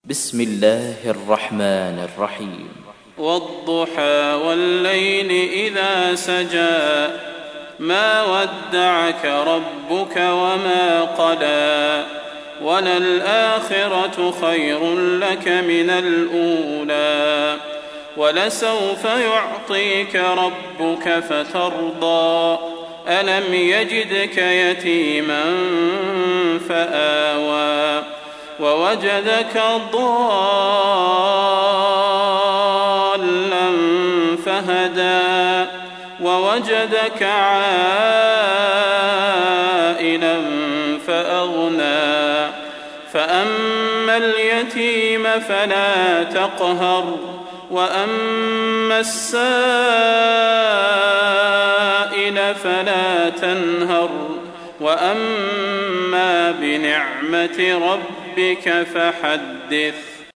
بسم الله الرحمن الرحيم والضحى والليل إذا سجى ما ودعك ربك وما قلى وللآخرة خير لك من الأولى ولسوف يعطيك ربك فترضى ألم يجدك يتيما فآوى ووجدك ضالا فهدى ووجدك عائلا فأغنى فأما اليتيم فلا تقهر وأما السائل فلا تنهر وأما بنعمة ربك فحدث.